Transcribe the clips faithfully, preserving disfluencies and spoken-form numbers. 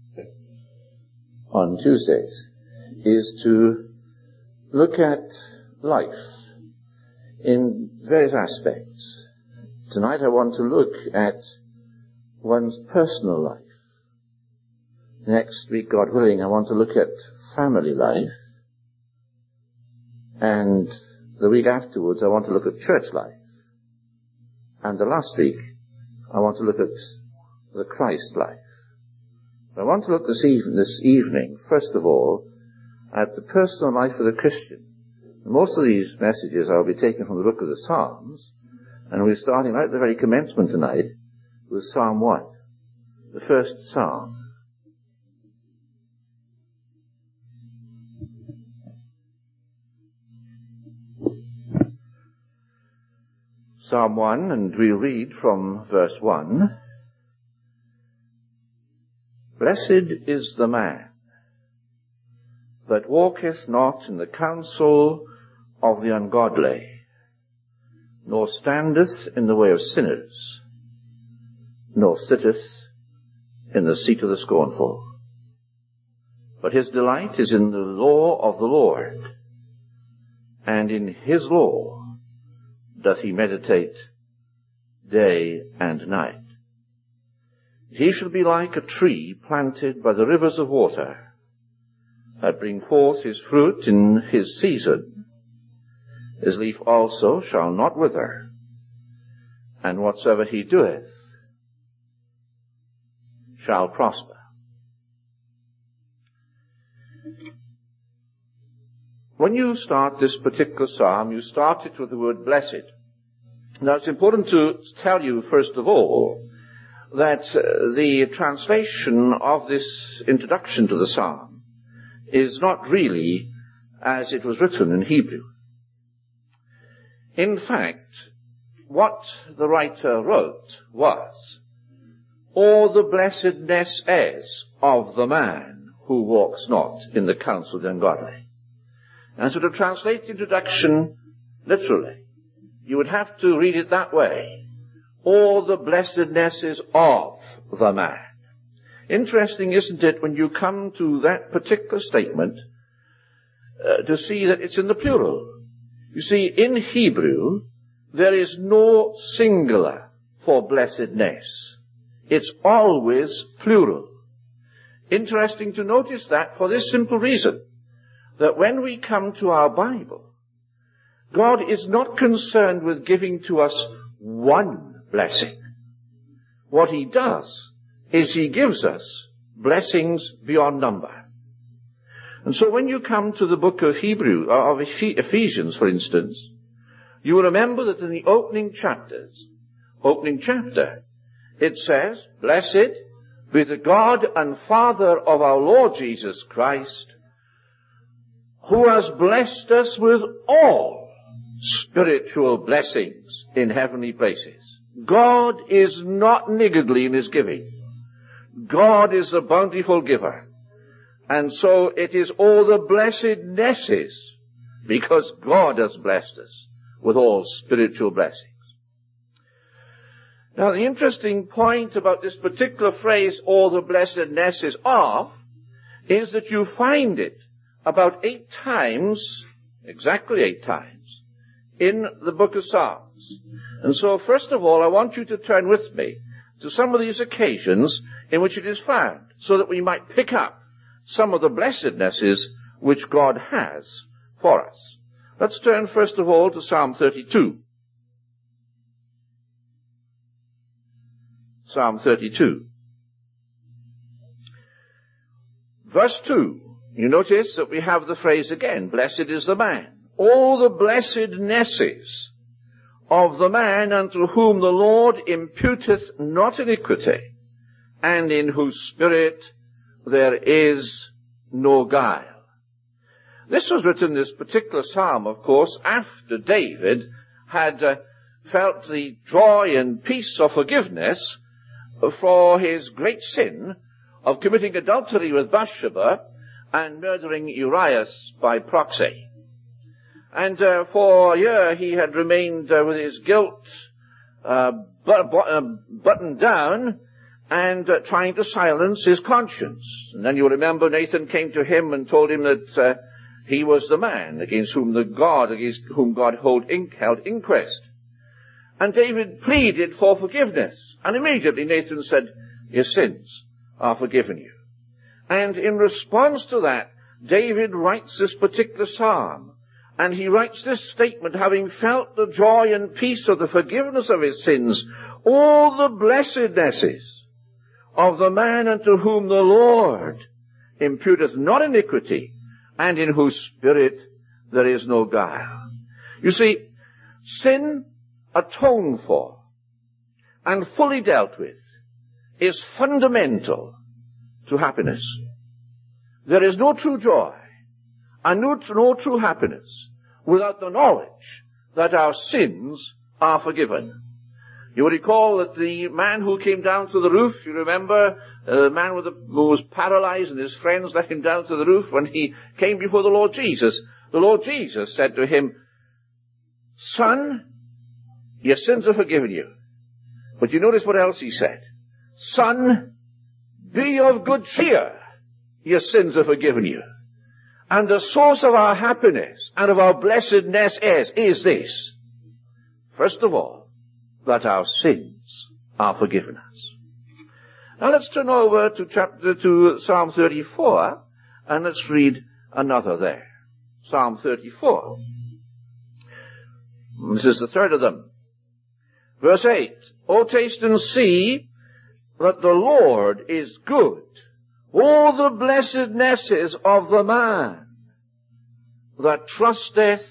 on Tuesdays is to look at life in various aspects. Tonight I want to look at one's personal life. Next week, God willing, I want to look at family life. And the week afterwards, I want to look at church life. And the last week, I want to look at the Christ life. I want to look this, even, this evening, first of all, at the personal life of the Christian. Most of these messages I'll be taking from the book of the Psalms, and we're starting right at the very commencement tonight with Psalm one, the first psalm. Psalm one, and we read from verse one. Blessed is the man that walketh not in the counsel of the ungodly, nor standeth in the way of sinners, nor sitteth in the seat of the scornful. But his delight is in the law of the Lord, and in his law doth he meditate day and night. He shall be like a tree planted by the rivers of water, that bring forth his fruit in his season. His leaf also shall not wither, and whatsoever he doeth shall prosper. When you start this particular psalm, you start it with the word blessed. Now it's important to tell you, first of all, that uh, the translation of this introduction to the psalm is not really as it was written in Hebrew. In fact, what the writer wrote was, "All the blessedness is of the man who walks not in the counsel of the ungodly." And so to translate the introduction literally, you would have to read it that way. All the blessednesses of the man. Interesting, isn't it, when you come to that particular statement, uh, to see that it's in the plural. You see, in Hebrew, there is no singular for blessedness. It's always plural. Interesting to notice that for this simple reason, that when we come to our Bible, God is not concerned with giving to us one blessing. What he does is he gives us blessings beyond number. And so when you come to the book of Hebrew, or of Ephesians, for instance, you will remember that in the opening chapters, opening chapter, it says, "Blessed be the God and Father of our Lord Jesus Christ, who has blessed us with all spiritual blessings in heavenly places." God is not niggardly in his giving. God is a bountiful giver. And so it is all the blessednesses, because God has blessed us with all spiritual blessings. Now the interesting point about this particular phrase, "all the blessednesses of," is that you find it about eight times, exactly eight times, in the book of Psalms. And so first of all, I want you to turn with me to some of these occasions in which it is found, so that we might pick up some of the blessednesses which God has for us. Let's turn first of all to Psalm thirty-two. Psalm thirty-two. Verse two. You notice that we have the phrase again, "Blessed is the man." All the blessednesses of the man unto whom the Lord imputeth not iniquity, and in whose spirit there is no guile. This was written, this particular psalm, of course, after David had uh, felt the joy and peace of forgiveness for his great sin of committing adultery with Bathsheba and murdering Urias by proxy. And uh, for a year he had remained uh, with his guilt uh, but, uh, buttoned down, and uh, trying to silence his conscience. And then you remember Nathan came to him and told him that uh, he was the man against whom the God, against whom God hold in, held inquest. And David pleaded for forgiveness. And immediately Nathan said, your sins are forgiven you. And in response to that, David writes this particular psalm. And he writes this statement, having felt the joy and peace of the forgiveness of his sins, all the blessednesses of the man unto whom the Lord imputeth not iniquity, and in whose spirit there is no guile. You see, sin atoned for and fully dealt with is fundamental to happiness. There is no true joy and no, no true happiness without the knowledge that our sins are forgiven. You will recall that the man who came down to the roof, you remember, uh, the man with the, who was paralyzed and his friends let him down to the roof when he came before the Lord Jesus. The Lord Jesus said to him, son, your sins are forgiven you. But you notice what else he said? Son, be of good cheer. Your sins are forgiven you. And the source of our happiness and of our blessedness is, is this. First of all, that our sins are forgiven us. Now let's turn over to chapter, to Psalm thirty-four, and let's read another there. Psalm thirty-four. This is the third of them. Verse eight. O taste and see that the Lord is good. All the blessednesses of the man that trusteth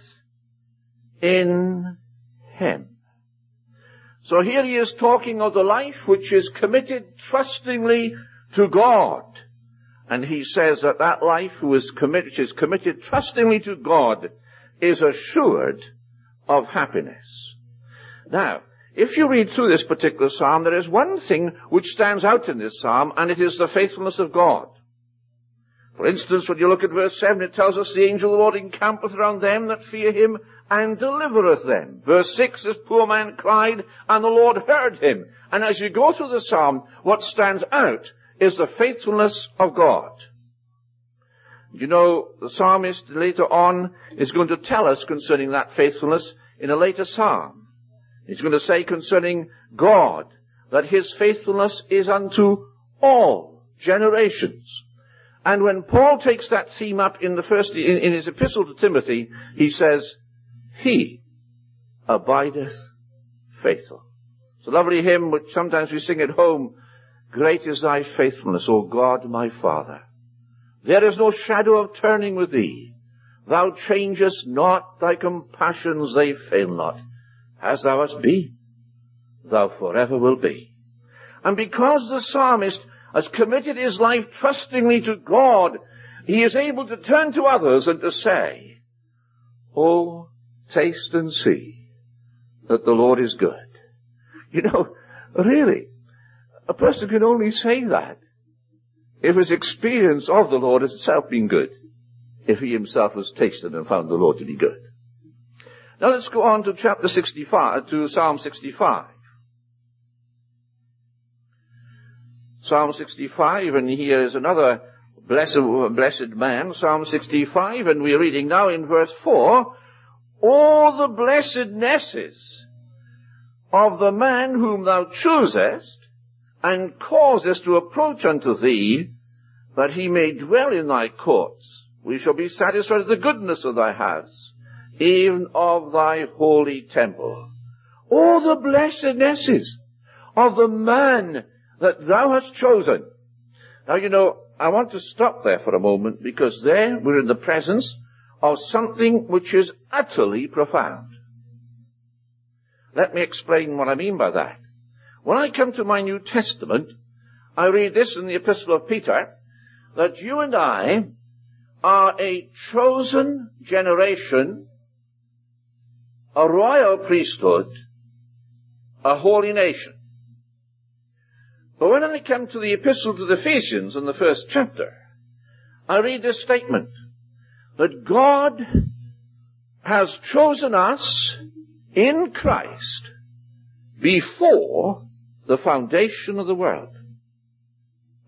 in him. So here he is talking of the life which is committed trustingly to God. And he says that that life who is committed, which is committed trustingly to God is assured of happiness. Now, if you read through this particular psalm, there is one thing which stands out in this psalm, and it is the faithfulness of God. For instance, when you look at verse seven, it tells us the angel of the Lord encampeth around them that fear him and delivereth them. Verse six, this poor man cried, and the Lord heard him. And as you go through the psalm, what stands out is the faithfulness of God. You know, the psalmist later on is going to tell us concerning that faithfulness in a later psalm. He's going to say concerning God that his faithfulness is unto all generations. And when Paul takes that theme up in the first, in, in his epistle to Timothy, he says, he abideth faithful. It's a lovely hymn which sometimes we sing at home. Great is thy faithfulness, O God my Father. There is no shadow of turning with thee. Thou changest not, thy compassions they fail not. As thou hast been, thou forever will be. And because the psalmist has committed his life trustingly to God, he is able to turn to others and to say, oh, taste and see that the Lord is good. You know, really, a person can only say that if his experience of the Lord has itself been good, if he himself has tasted and found the Lord to be good. Now let's go on to chapter sixty-five, to Psalm sixty-five. Psalm sixty-five, and here is another blessed, blessed man, Psalm sixty-five, and we're reading now in verse four, all the blessednesses of the man whom thou choosest, and causest to approach unto thee, that he may dwell in thy courts. We shall be satisfied with the goodness of thy house, even of thy holy temple. All the blessednesses of the man that thou hast chosen. Now, you know, I want to stop there for a moment, because there we're in the presence of something which is utterly profound. Let me explain what I mean by that. When I come to my New Testament, I read this in the Epistle of Peter, that you and I are a chosen generation, a royal priesthood, a holy nation. But when I come to the Epistle to the Ephesians in the first chapter, I read this statement, that God has chosen us in Christ before the foundation of the world.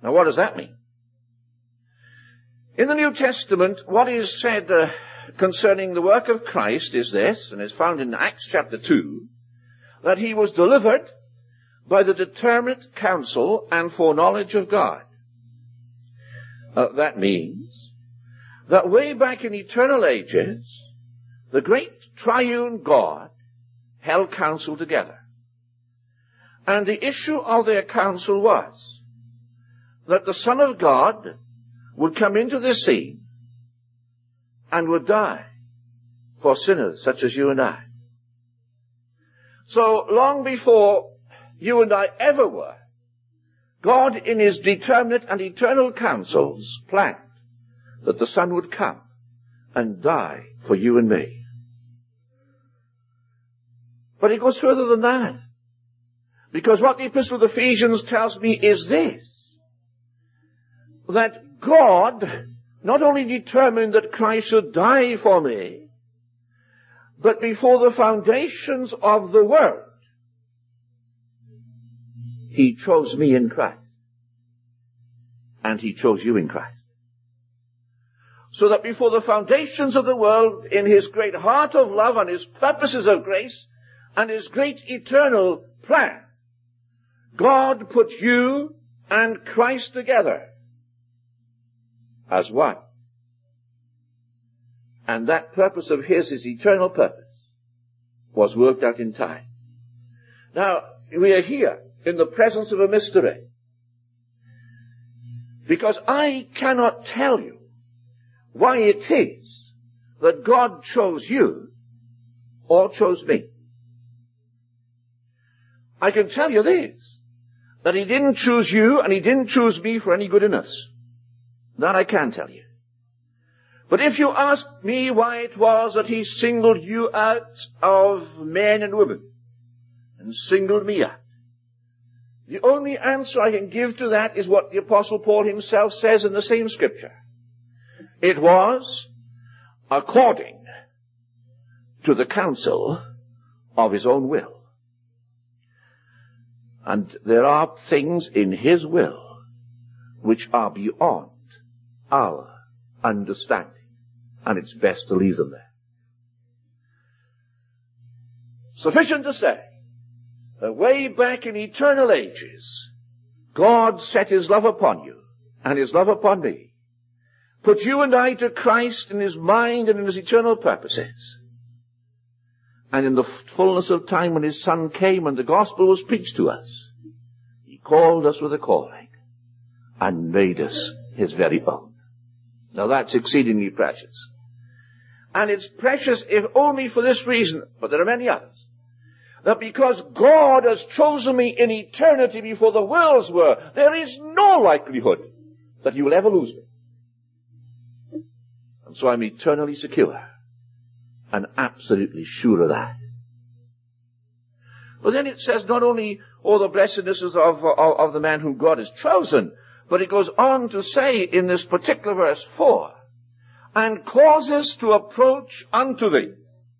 Now what does that mean? In the New Testament, what is said uh, concerning the work of Christ is this, and is found in Acts chapter two, that he was delivered by the determinate counsel and foreknowledge of God. Uh, that means that way back in eternal ages, the great triune God held counsel together. And the issue of their counsel was that the Son of God would come into the scene and would die for sinners such as you and I. So long before you and I ever were, God in his determinate and eternal counsels planned that the Son would come and die for you and me. But it goes further than that. Because what the Epistle of Ephesians tells me is this, that God not only determined that Christ should die for me, but before the foundations of the world, he chose me in Christ. And he chose you in Christ. So that before the foundations of the world, in his great heart of love and his purposes of grace and his great eternal plan, God put you and Christ together as one. And that purpose of his, his eternal purpose, was worked out in time. Now, we are here in the presence of a mystery. Because I cannot tell you why it is that God chose you or chose me. I can tell you this, that he didn't choose you and he didn't choose me for any good in us. That I can tell you. But if you ask me why it was that he singled you out of men and women and singled me out, the only answer I can give to that is what the Apostle Paul himself says in the same scripture. It was according to the counsel of his own will. And there are things in his will which are beyond our understanding. And it's best to leave them there. Sufficient to say, that way back in eternal ages, God set his love upon you and his love upon me, put you and I to Christ in his mind and in his eternal purposes. And in the fullness of time when his Son came and the gospel was preached to us, he called us with a calling and made us his very own. Now that's exceedingly precious. And it's precious if only for this reason, but there are many others. That because God has chosen me in eternity before the worlds were, there is no likelihood that he will ever lose me. And so I'm eternally secure and absolutely sure of that. But then it says not only all the blessednesses of, of, of the man whom God has chosen, but it goes on to say in this particular verse four, and causes to approach unto thee.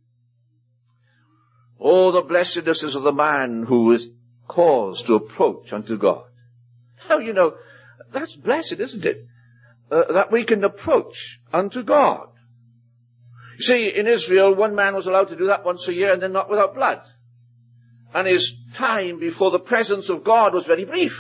Oh, the blessednesses of the man who is caused to approach unto God. Now, you know, that's blessed, isn't it? Uh, that we can approach unto God. You see, in Israel, one man was allowed to do that once a year and then not without blood. And his time before the presence of God was very brief.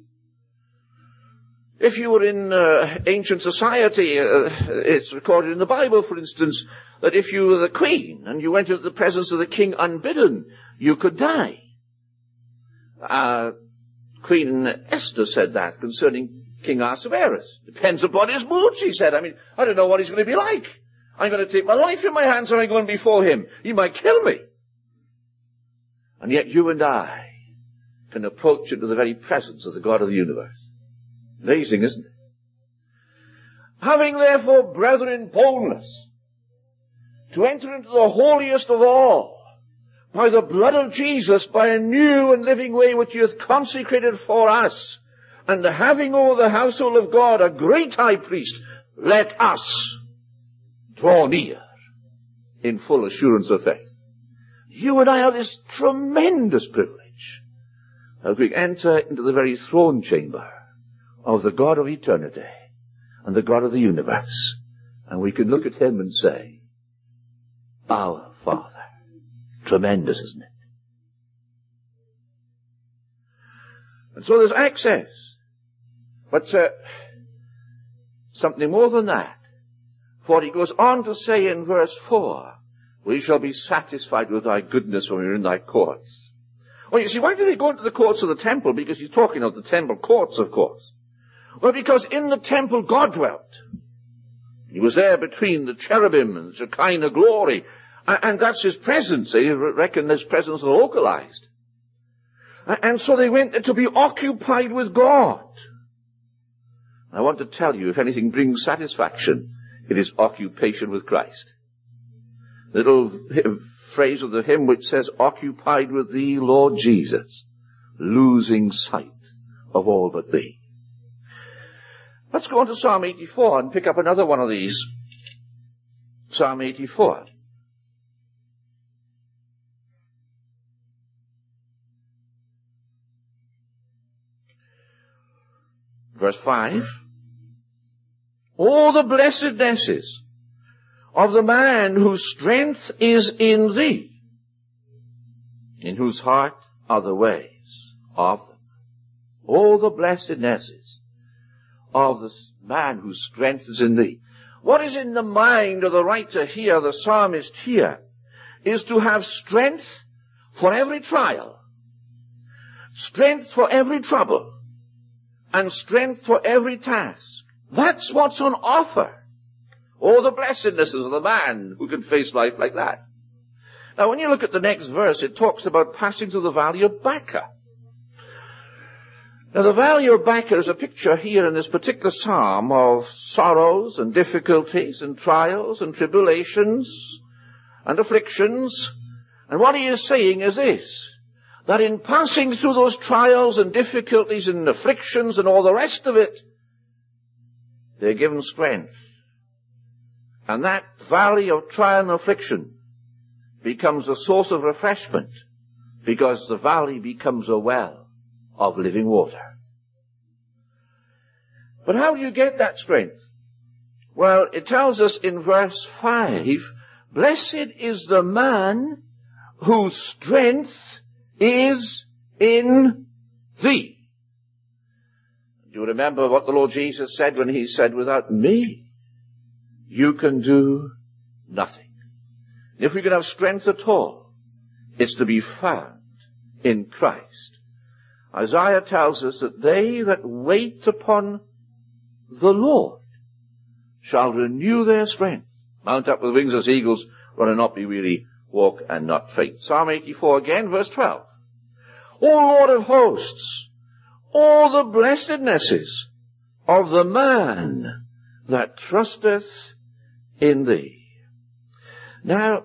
If you were in uh, ancient society, uh, it's recorded in the Bible, for instance, that if you were the queen and you went into the presence of the king unbidden, you could die. Uh, Queen Esther said that concerning King Ahasuerus. Depends upon his mood, she said. I mean, I don't know what he's going to be like. I'm going to take my life in my hands or I'm going before him. He might kill me. And yet you and I can approach into the very presence of the God of the universe. Amazing, isn't it? Having therefore, brethren, boldness to enter into the holiest of all by the blood of Jesus, by a new and living way which he hath consecrated for us, and having over the household of God a great high priest, let us draw near in full assurance of faith. You and I have this tremendous privilege that we enter into the very throne chamber of the God of eternity and the God of the universe. And we can look at him and say, our Father. Tremendous, isn't it? And so there's access. But uh, something more than that. For he goes on to say in verse four, we shall be satisfied with thy goodness when we're in thy courts. Well, you see, why do they go into the courts of the temple? Because he's talking of the temple courts, of course. Well, because in the temple God dwelt. He was there between the cherubim and the Shekinah glory. And that's his presence. They reckon his presence localized. And so they went to be occupied with God. I want to tell you, if anything brings satisfaction, it is occupation with Christ. The little phrase of the hymn which says, occupied with thee, Lord Jesus, losing sight of all but thee. Let's go on to Psalm eighty-four and pick up another one of these. Psalm eighty-four. Verse five. All the blessednesses of the man whose strength is in thee, in whose heart are the ways of them. All the blessednesses of the man whose strength is in thee. What is in the mind of the writer here, the psalmist here, is to have strength for every trial, strength for every trouble, and strength for every task. That's what's on offer. All the blessednesses of the man who can face life like that. Now, when you look at the next verse, it talks about passing through the valley of Baca. Now, the valley of Baca is a picture here in this particular psalm of sorrows and difficulties and trials and tribulations and afflictions. And what he is saying is this, that in passing through those trials and difficulties and afflictions and all the rest of it, they're given strength. And that valley of trial and affliction becomes a source of refreshment, because the valley becomes a well of living water. But how do you get that strength? Well, it tells us in verse five, blessed is the man whose strength is in thee. Do you remember what the Lord Jesus said when he said, without me, you can do nothing. If we can have strength at all, it's to be found in Christ. Isaiah tells us that they that wait upon the Lord shall renew their strength. Mount up with wings as eagles, run and not be weary, walk and not faint. Psalm eighty-four again, verse twelve. O Lord of hosts, all the blessednesses of the man that trusteth in thee. Now,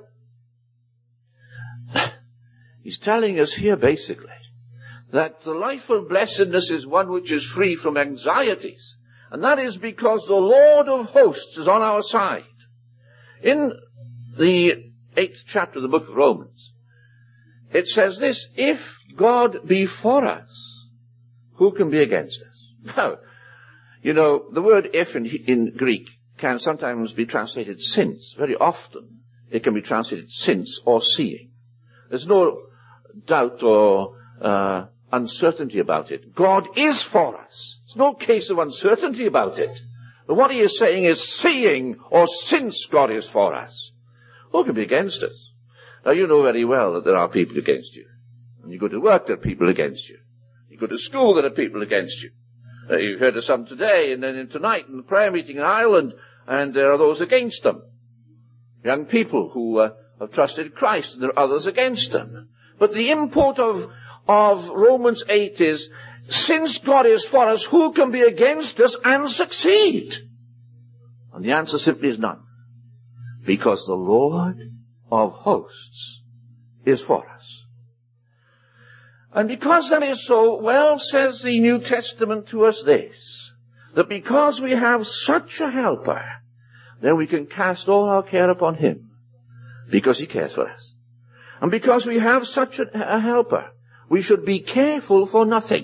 he's telling us here basically that the life of blessedness is one which is free from anxieties. And that is because the Lord of hosts is on our side. In the eighth chapter of the book of Romans, it says this, if God be for us, who can be against us? Now, you know, the word if in, in Greek can sometimes be translated since. Very often it can be translated since or seeing. There's no doubt or uh, uncertainty about it. God is for us. There's no case of uncertainty about it. But what he is saying is seeing or since God is for us, who can be against us? Now, you know very well that there are people against you. When you go to work, there are people against you. You go to school, there are people against you. Uh, you've heard of some today, and then tonight in the prayer meeting in Ireland, and there are those against them. Young people who uh, have trusted Christ, and there are others against them. But the import of, of Romans eight is, since God is for us, who can be against us and succeed? And the answer simply is none. Because the Lord of hosts is for us. And because that is so, well, says the New Testament to us this, that because we have such a helper, then we can cast all our care upon him, because he cares for us. And because we have such a, a helper, we should be careful for nothing.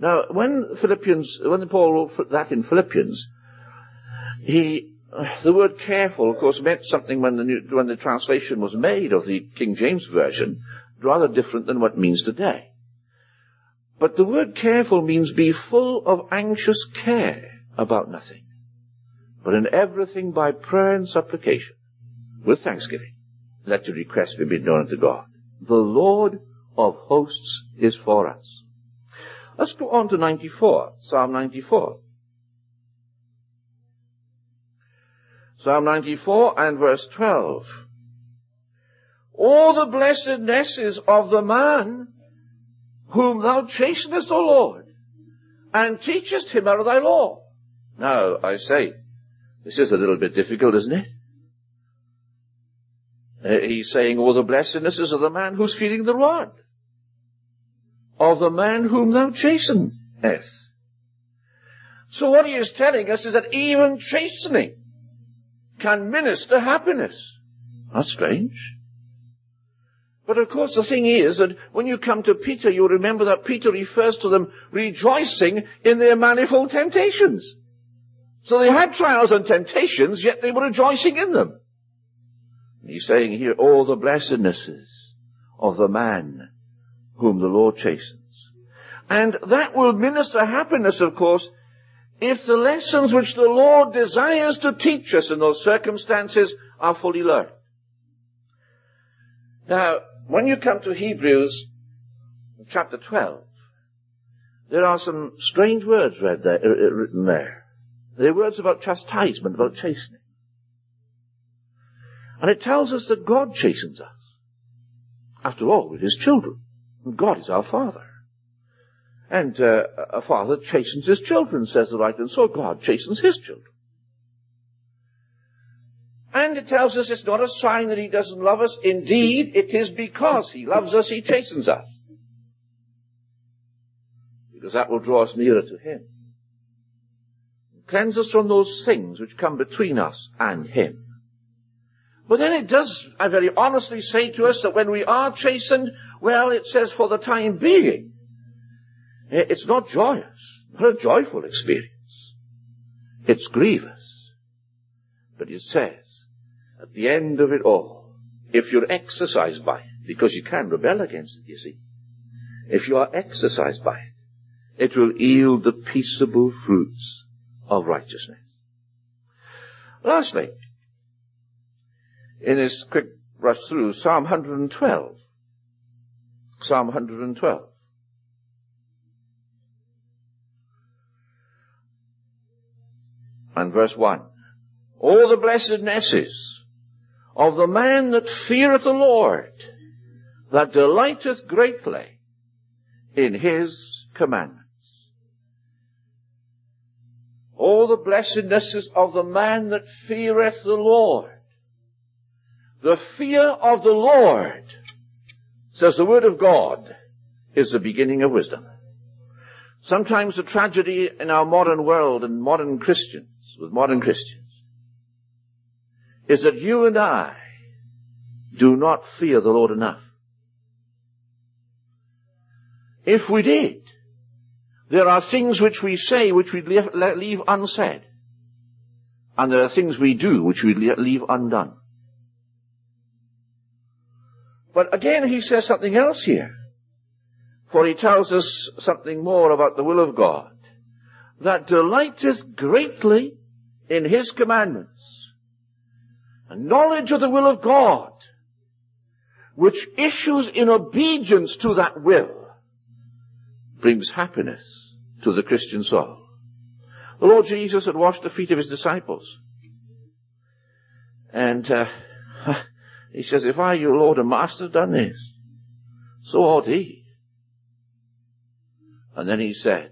Now, when Philippians, when Paul wrote that in Philippians, he, the word careful, of course, meant something when the, new, when the translation was made of the King James Version, rather different than what it means today. But the word careful means be full of anxious care about nothing, but in everything by prayer and supplication, with thanksgiving, let your requests be made known unto God. The Lord of hosts is for us. Let's go on to ninety-four, Psalm ninety-four. Psalm ninety-four and verse twelve. All the blessednesses of the man whom thou chastenest, O Lord, and teachest him out of thy law. Now, I say, this is a little bit difficult, isn't it? Uh, he's saying, all the blessednesses of the man who's feeling the rod, of the man whom thou chastenest. So what he is telling us is that even chastening can minister happiness. That's strange. But of course the thing is that when you come to Peter, you remember that Peter refers to them rejoicing in their manifold temptations. So they had trials and temptations, yet they were rejoicing in them. And he's saying here, all the blessednesses of the man whom the Lord chastens. And that will minister happiness, of course, if the lessons which the Lord desires to teach us in those circumstances are fully learned. Now, when you come to Hebrews chapter twelve, there are some strange words read there, uh, written there. They're words about chastisement, about chastening. And it tells us that God chastens us. After all, we're His children. And God is our Father. And uh, a father chastens his children, says the writer, and so God chastens His children. And it tells us it's not a sign that He doesn't love us. Indeed, it is because He loves us, He chastens us. Because that will draw us nearer to Him. Cleanse us from those things which come between us and Him. But then it does, I very honestly say to us that when we are chastened, well, it says for the time being, it's not joyous, not a joyful experience. It's grievous. But it says, at the end of it all, if you're exercised by it, because you can rebel against it, you see, if you are exercised by it, it will yield the peaceable fruits of righteousness. Lastly, in this quick rush through, Psalm one hundred twelve. Psalm one hundred twelve. And verse one. All the blessednesses of the man that feareth the Lord, that delighteth greatly in His commandments. All the blessednesses of the man that feareth the Lord. The fear of the Lord, says the Word of God, is the beginning of wisdom. Sometimes the tragedy in our modern world and modern Christians, with modern Christians, is that you and I do not fear the Lord enough. If we did, there are things which we say which we leave unsaid. And there are things we do which we leave undone. But again, he says something else here. For he tells us something more about the will of God. That delighteth greatly in His commandments. And knowledge of the will of God, which issues in obedience to that will, brings happiness to the Christian soul. The Lord Jesus had washed the feet of His disciples. And uh, He says, if I, your Lord and Master, have done this, so ought He. And then He said,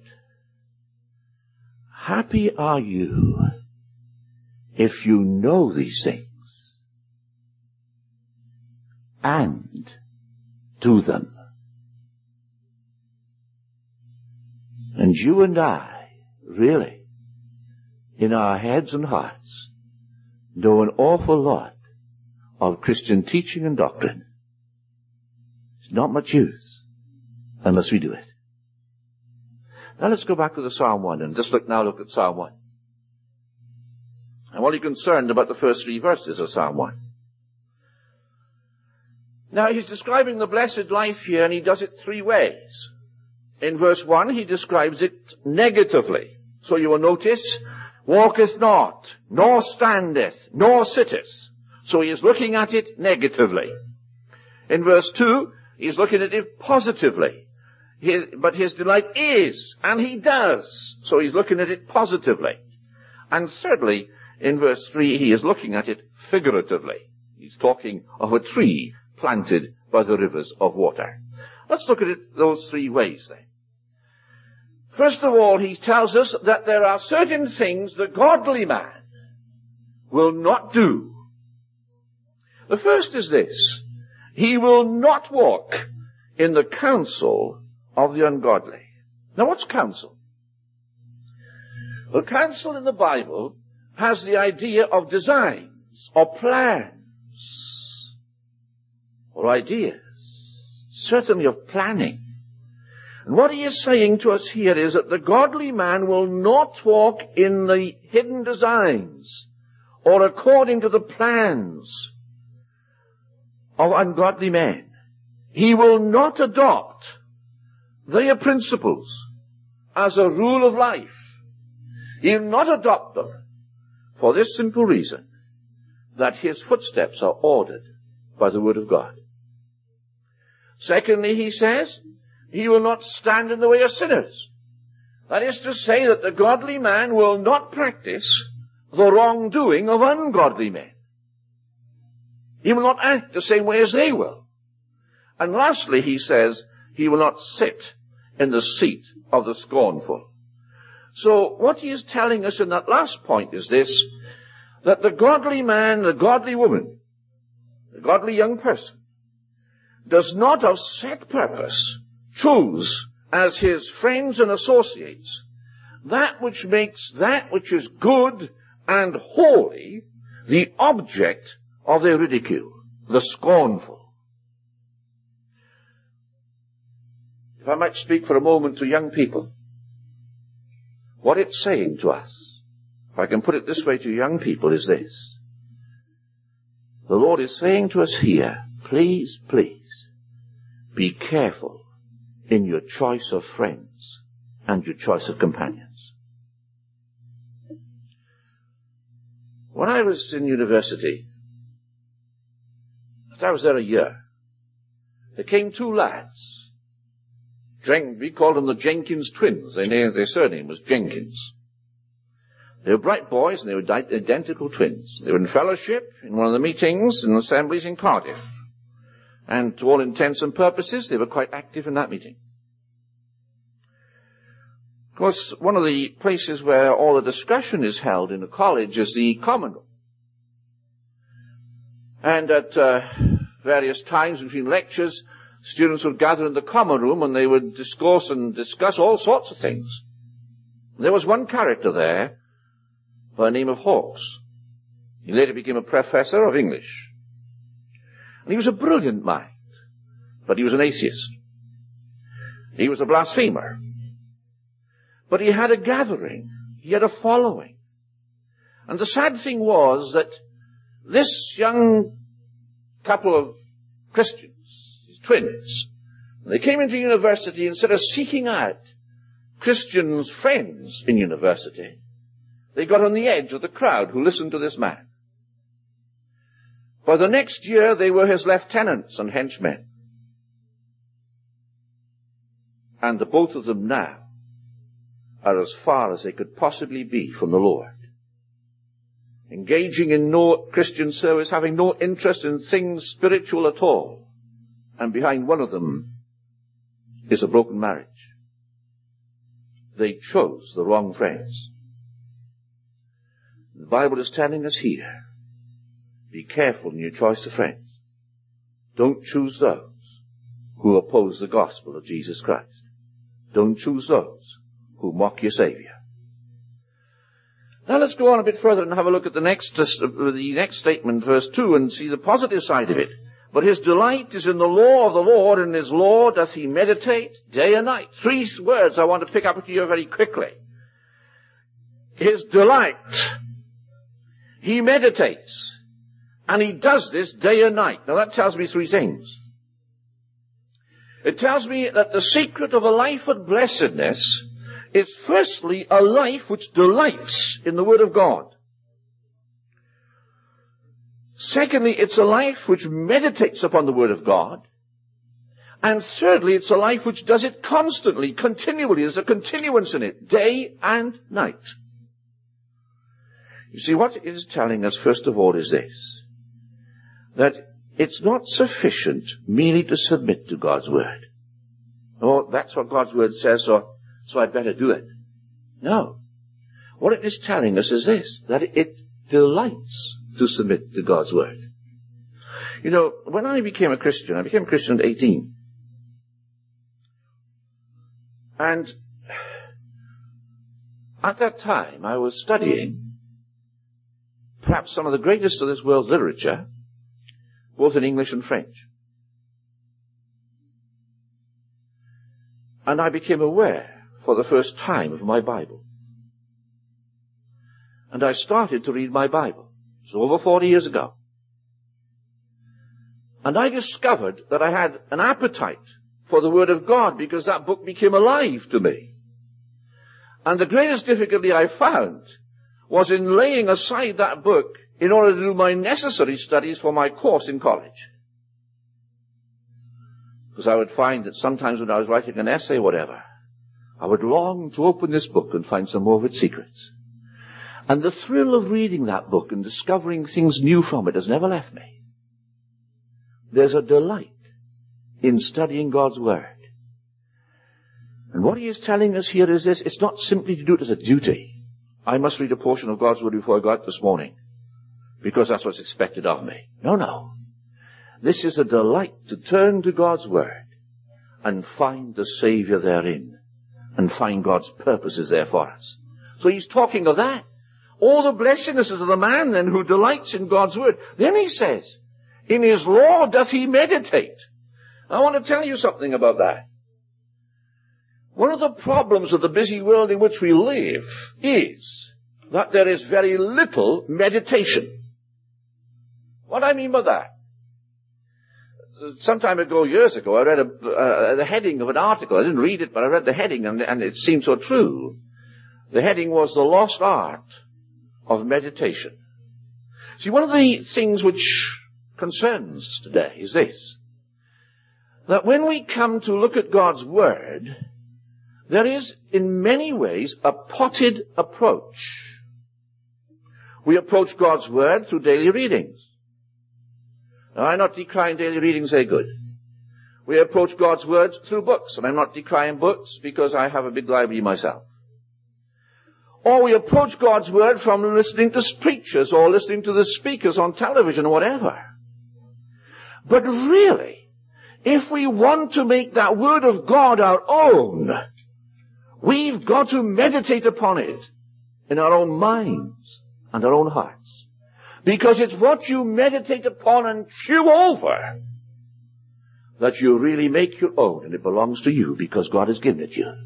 happy are you if you know these things and do them. And you and I, really, in our heads and hearts, know an awful lot of Christian teaching and doctrine. It's not much use unless we do it. Now let's go back to the Psalm one and just look now look at Psalm one. I'm only concerned about the first three verses of Psalm one. Now he's describing the blessed life here, and he does it three ways. In verse one, he describes it negatively. So you will notice, walketh not, nor standeth, nor sitteth. So he is looking at it negatively. In verse two, he's looking at it positively. His, but his delight is, and he does. So he's looking at it positively. And thirdly, in verse three, he is looking at it figuratively. He's talking of a tree planted by the rivers of water. Let's look at it those three ways then. First of all, he tells us that there are certain things the godly man will not do. The first is this: he will not walk in the counsel of the ungodly. Now what's counsel? Well, counsel in the Bible has the idea of designs or plans or ideas, certainly of planning. And what he is saying to us here is that the godly man will not walk in the hidden designs or according to the plans of ungodly men. He will not adopt their principles as a rule of life. He will not adopt them for this simple reason, that his footsteps are ordered by the word of God. Secondly, he says, he will not stand in the way of sinners. That is to say that the godly man will not practice the wrongdoing of ungodly men. He will not act the same way as they will. And lastly, he says, he will not sit in the seat of the scornful. So what he is telling us in that last point is this, that the godly man, the godly woman, the godly young person, does not of set purpose choose as his friends and associates that which makes that which is good and holy the object of their ridicule, the scornful. If I might speak for a moment to young people, what it's saying to us, if I can put it this way to young people, is this. The Lord is saying to us here, please, please, be careful in your choice of friends and your choice of companions. When I was in university, I was there a year, there came two lads. We called them the Jenkins twins. Their, name, their surname was Jenkins. They were bright boys and they were identical twins. They were in fellowship in one of the meetings and assemblies in Cardiff. And to all intents and purposes, they were quite active in that meeting. Of course, one of the places where all the discussion is held in a college is the common room. And at uh, various times between lectures, students would gather in the common room and they would discourse and discuss all sorts of things. There was one character there by the name of Hawkes. He later became a professor of English. And he was a brilliant mind, but he was an atheist. He was a blasphemer. But he had a gathering. He had a following. And the sad thing was that this young couple of Christians, his twins, when they came into university, instead of seeking out Christians' friends in university, they got on the edge of the crowd who listened to this man. For the next year, they were his lieutenants and henchmen. And the both of them now are as far as they could possibly be from the Lord. Engaging in no Christian service, having no interest in things spiritual at all. And behind one of them is a broken marriage. They chose the wrong friends. The Bible is telling us here, be careful in your choice of friends. Don't choose those who oppose the gospel of Jesus Christ. Don't choose those who mock your Savior. Now let's go on a bit further and have a look at the next, uh, the next statement, verse two, and see the positive side of it. But his delight is in the law of the Lord, and his law doth he meditate day and night. Three words I want to pick up to you very quickly. His delight. He meditates. And he does this day and night. Now that tells me three things. It tells me that the secret of a life of blessedness is firstly a life which delights in the Word of God. Secondly, it's a life which meditates upon the Word of God. And thirdly, it's a life which does it constantly, continually. There's a continuance in it, day and night. You see, what it is telling us, first of all, is this. That it's not sufficient merely to submit to God's Word. Oh, that's what God's Word says, so, so I'd better do it. No. What it is telling us is this, that it delights to submit to God's Word. You know, when I became a Christian, I became a Christian at eighteen. And at that time, I was studying perhaps some of the greatest of this world's literature, both in English and French. And I became aware for the first time of my Bible. And I started to read my Bible. It was over forty years ago. And I discovered that I had an appetite for the Word of God because that book became alive to me. And the greatest difficulty I found was in laying aside that book in order to do my necessary studies for my course in college. Because I would find that sometimes when I was writing an essay or whatever, I would long to open this book and find some more of its secrets. And the thrill of reading that book and discovering things new from it has never left me. There's a delight in studying God's Word. And what he is telling us here is this, it's not simply to do it as a duty. I must read a portion of God's Word before I go out this morning, because that's what's expected of me. No, no. This is a delight to turn to God's Word and find the Savior therein, and find God's purposes there for us. So he's talking of that. All the blessedness of the man then who delights in God's Word. Then he says, in his law doth he meditate. I want to tell you something about that. One of the problems of the busy world in which we live is that there is very little meditation. What I mean by that? Some time ago, years ago, I read a, uh, the heading of an article. I didn't read it, but I read the heading, and, and it seemed so true. The heading was The Lost Art of Meditation. See, one of the things which concerns today is this, that when we come to look at God's Word, there is in many ways a potted approach. We approach God's Word through daily readings. Now, I'm not decrying daily readings, they're good. We approach God's Word through books, and I'm not decrying books because I have a big library myself. Or we approach God's Word from listening to preachers or listening to the speakers on television or whatever. But really, if we want to make that Word of God our own, we've got to meditate upon it in our own minds and our own hearts. Because it's what you meditate upon and chew over that you really make your own, and it belongs to you because God has given it to you.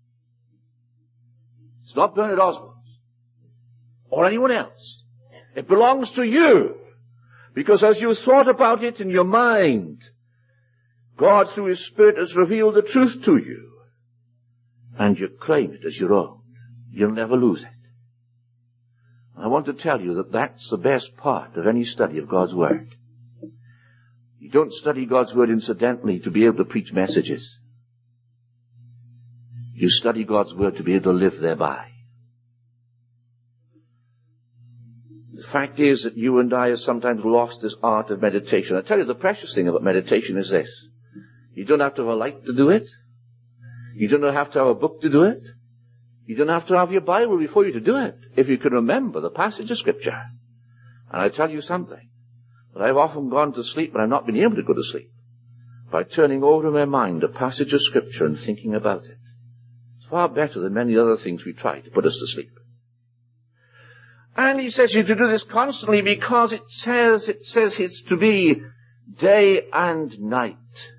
It's not Bernard Osmond's or anyone else. It belongs to you because as you thought about it in your mind, God through His Spirit has revealed the truth to you, and you claim it as your own. You'll never lose it. I want to tell you that that's the best part of any study of God's Word. You don't study God's Word incidentally to be able to preach messages. You study God's Word to be able to live thereby. The fact is that you and I have sometimes lost this art of meditation. I tell you, the precious thing about meditation is this. You don't have to have a light to do it. You don't have to have a book to do it. You don't have to have your Bible before you to do it, if you can remember the passage of Scripture. And I tell you something, that I've often gone to sleep, but I've not been able to go to sleep, by turning over in my mind a passage of Scripture and thinking about it. It's far better than many other things we try to put us to sleep. And he says you to do this constantly because it says, it says it's to be day and night.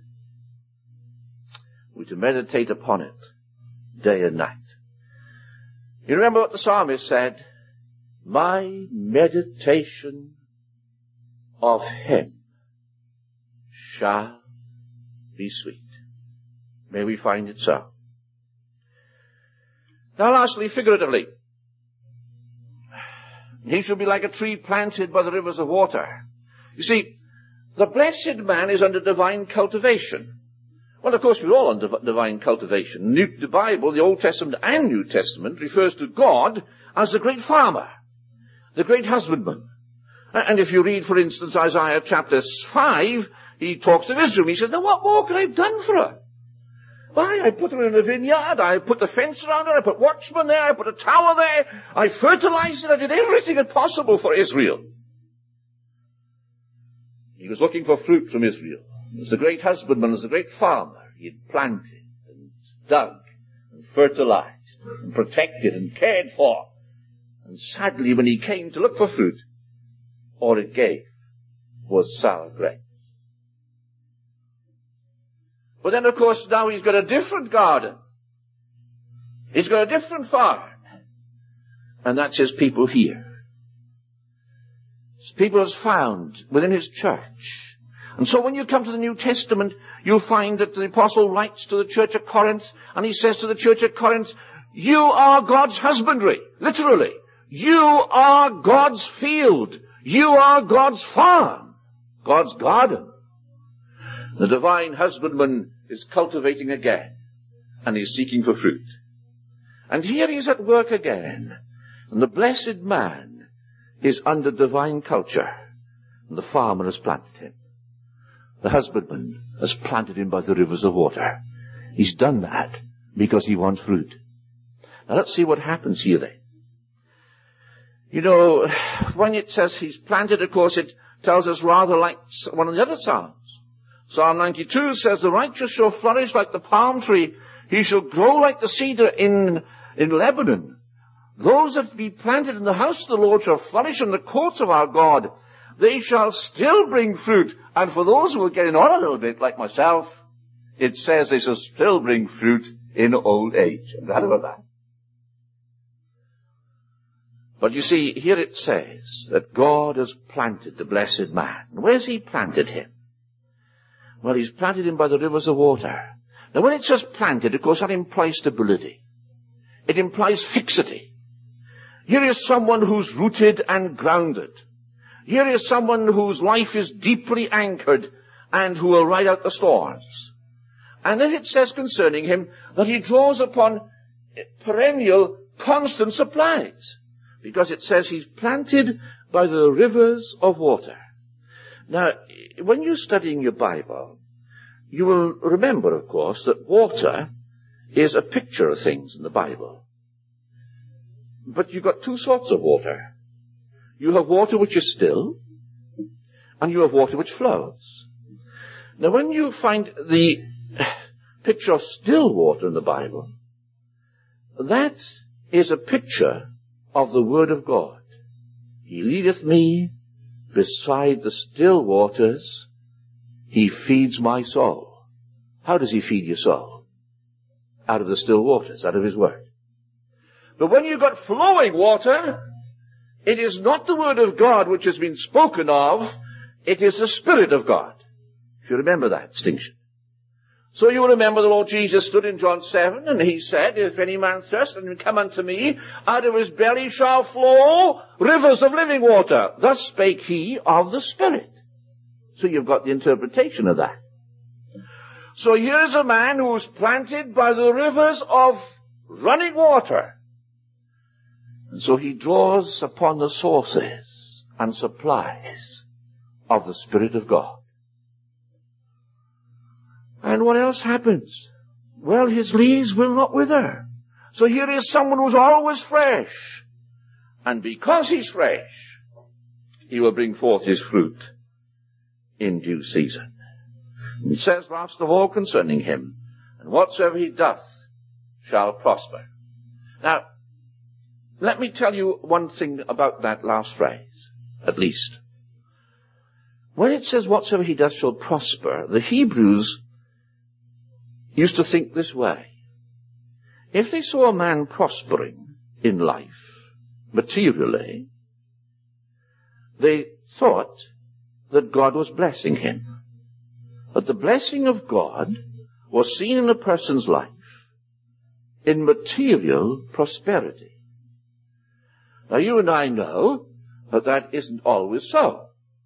We're to meditate upon it day and night. You remember what the psalmist said? My meditation of him shall be sweet. May we find it so. Now lastly, figuratively, he shall be like a tree planted by the rivers of water. You see, the blessed man is under divine cultivation. Well, of course, we're all under divine cultivation. New, the Bible, the Old Testament and New Testament, refers to God as the great farmer, the great husbandman. And if you read, for instance, Isaiah chapter five, he talks of Israel. He says, now what more can I have done for her? Why, I put her in a vineyard, I put the fence around her, I put watchmen there, I put a tower there, I fertilized it, I did everything possible for Israel. He was looking for fruit from Israel. As the great husbandman, as the great farmer, he had planted and dug and fertilized and protected and cared for. And sadly, when he came to look for fruit, all it gave was sour grapes. But then, of course, now he's got a different garden. He's got a different farm. And that's his people here. His people is found within his church. And so when you come to the New Testament, you'll find that the apostle writes to the church at Corinth, and he says to the church at Corinth, you are God's husbandry, literally. You are God's field. You are God's farm, God's garden. The divine husbandman is cultivating again, and he's seeking for fruit. And here he's at work again, and the blessed man is under divine culture, and the farmer has planted him. The husbandman has planted him by the rivers of water. He's done that because he wants fruit. Now let's see what happens here then. You know, when it says he's planted, of course, it tells us rather like one of the other psalms. Psalm ninety-two says, the righteous shall flourish like the palm tree. He shall grow like the cedar in, in Lebanon. Those that be planted in the house of the Lord shall flourish in the courts of our God. They shall still bring fruit. And for those who are getting on a little bit, like myself, it says they shall still bring fruit in old age. I'm glad about that. But you see, here it says that God has planted the blessed man. Where's he planted him? Well, he's planted him by the rivers of water. Now, when it says planted, of course, that implies stability. It implies fixity. Here is someone who's rooted and grounded. Here is someone whose life is deeply anchored and who will ride out the storms. And then it says concerning him that he draws upon perennial, constant supplies. Because it says he's planted by the rivers of water. Now, when you're studying your Bible, you will remember, of course, that water is a picture of things in the Bible. But you've got two sorts of water. You have water which is still, and you have water which flows. Now, when you find the picture of still water in the Bible, that is a picture of the Word of God. He leadeth me beside the still waters. He feeds my soul. How does he feed your soul? Out of the still waters, out of his Word. But when you've got flowing water, it is not the Word of God which has been spoken of, it is the Spirit of God. If you remember that distinction. So you remember the Lord Jesus stood in John seven, and he said, if any man thirst, and come unto me, out of his belly shall flow rivers of living water. Thus spake he of the Spirit. So you've got the interpretation of that. So here's a man who is planted by the rivers of running water. And so he draws upon the sources and supplies of the Spirit of God. And what else happens? Well, his leaves will not wither. So here is someone who's always fresh. And because he's fresh, he will bring forth his fruit in due season. And it says last of all concerning him, and whatsoever he doth shall prosper. Now, let me tell you one thing about that last phrase, at least. when it says whatsoever he does shall prosper, the Hebrews used to think this way. If they saw a man prospering in life, materially, they thought that God was blessing him. But the blessing of God was seen in a person's life in material prosperity. Now you and I know that that isn't always so.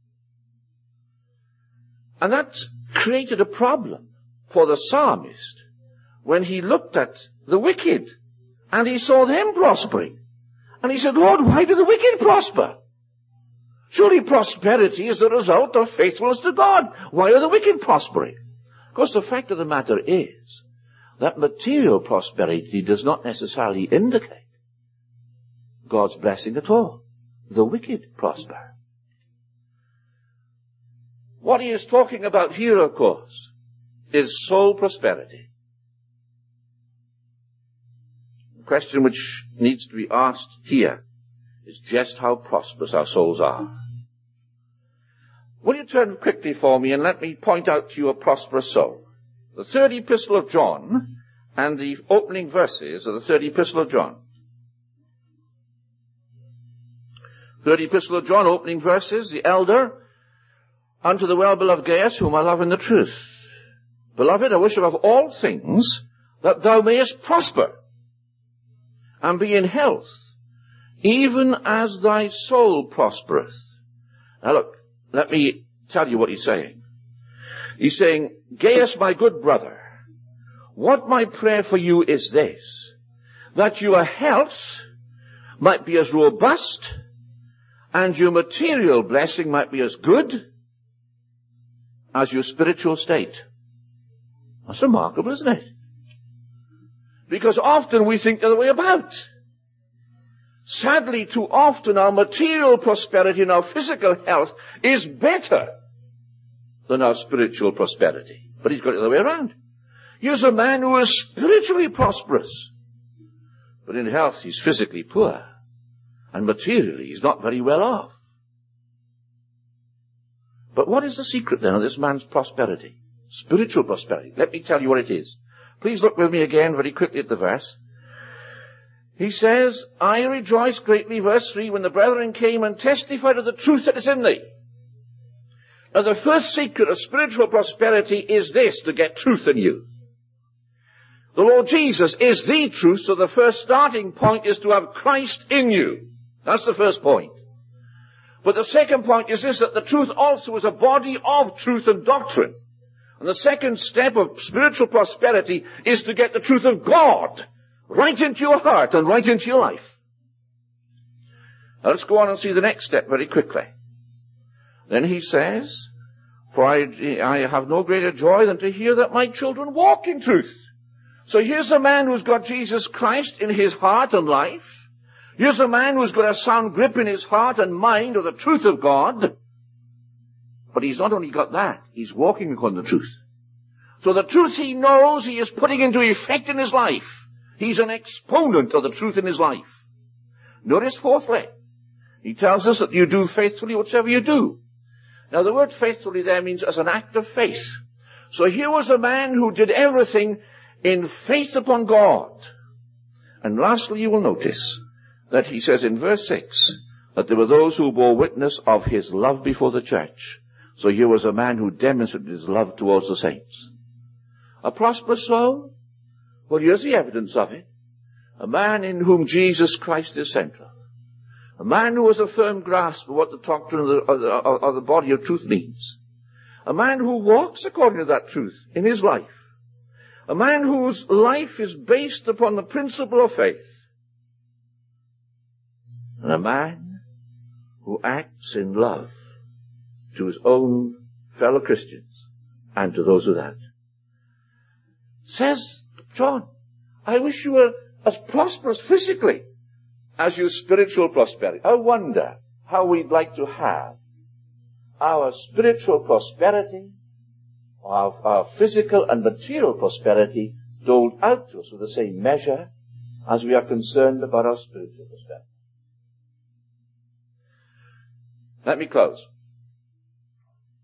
And that created a problem for the psalmist when he looked at the wicked and he saw them prospering. And he said, Lord, why do the wicked prosper? Surely prosperity is the result of faithfulness to God. Why are the wicked prospering? Of course, the fact of the matter is that material prosperity does not necessarily indicate God's blessing at all. The wicked prosper. What he is talking about here, of course, is soul prosperity. The question which needs to be asked here is just how prosperous our souls are. Will you turn quickly for me and let me point out to you a prosperous soul? The third epistle of John and the opening verses of the third epistle of John. Third epistle of John, opening verses, the elder unto the well-beloved Gaius, whom I love in the truth. Beloved, I wish above all things that thou mayest prosper and be in health, even as thy soul prospereth. Now look, let me tell you what he's saying. He's saying, Gaius, my good brother, what my prayer for you is this, that your health might be as robust and your material blessing might be as good as your spiritual state. That's remarkable, isn't it? Because often we think the other way about. Sadly, too often our material prosperity and our physical health is better than our spiritual prosperity. But he's got it the other way around. Here's a man who is spiritually prosperous, but in health he's physically poor, and materially he's not very well off. But what is the secret then of this man's prosperity? Spiritual prosperity. Let me tell you what it is. Please look with me again very quickly at the verse. He says, I rejoice greatly, verse three, when the brethren came and testified of the truth that is in thee. Now the first secret of spiritual prosperity is this, to get truth in you. The Lord Jesus is the truth, so the first starting point is to have Christ in you. That's the first point. But the second point is this, that the truth also is a body of truth and doctrine. And the second step of spiritual prosperity is to get the truth of God right into your heart and right into your life. Now let's go on and see the next step very quickly. Then he says, for I, I have no greater joy than to hear that my children walk in truth. So here's a man who's got Jesus Christ in his heart and life. Here's a man who's got a sound grip in his heart and mind of the truth of God. But he's not only got that, he's walking upon the truth. So the truth he knows, he is putting into effect in his life. He's an exponent of the truth in his life. Notice fourthly, he tells us that you do faithfully whatever you do. Now the word faithfully there means as an act of faith. So here was a man who did everything in faith upon God. And lastly, you will notice that he says in verse six that there were those who bore witness of his love before the church. So here was a man who demonstrated his love towards the saints. A prosperous soul? Well, here's the evidence of it. A man in whom Jesus Christ is central. A man who has a firm grasp of what the doctrine of the, of the, of the body of truth means. A man who walks according to that truth in his life. A man whose life is based upon the principle of faith. And a man who acts in love to his own fellow Christians and to those without. Says John, I wish you were as prosperous physically as your spiritual prosperity. I wonder how we'd like to have our spiritual prosperity, our, our physical and material prosperity doled out to us with the same measure as we are concerned about our spiritual prosperity. Let me close.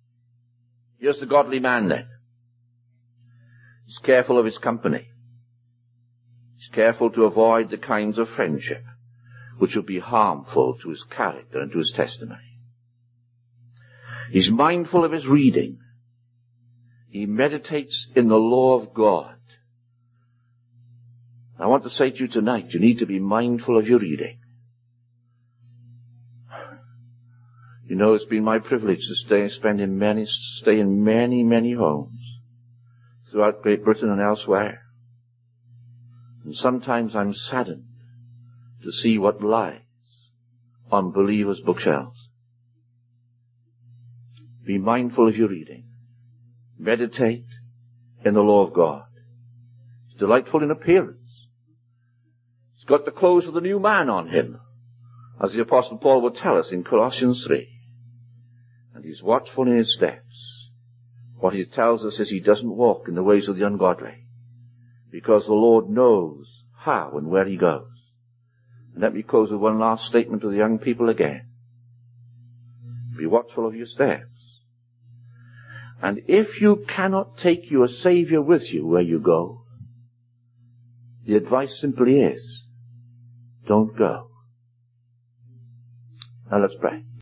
Here's the godly man then. He's careful of his company. He's careful to avoid the kinds of friendship which will be harmful to his character and to his testimony. He's mindful of his reading. He meditates in the law of God. I want to say to you tonight, you need to be mindful of your reading. You know, it's been my privilege to stay and spend in many, stay in many, many homes throughout Great Britain and elsewhere. And sometimes I'm saddened to see what lies on believers' bookshelves. Be mindful of your reading. Meditate in the law of God. It's delightful in appearance. He's got the clothes of the new man on him, as the Apostle Paul would tell us in Colossians three. And he's watchful in his steps. What he tells us is he doesn't walk in the ways of the ungodly, because the Lord knows how and where he goes. And let me close with one last statement to the young people again. Be watchful of your steps. And if you cannot take your Savior with you where you go, the advice simply is, don't go. Now let's pray.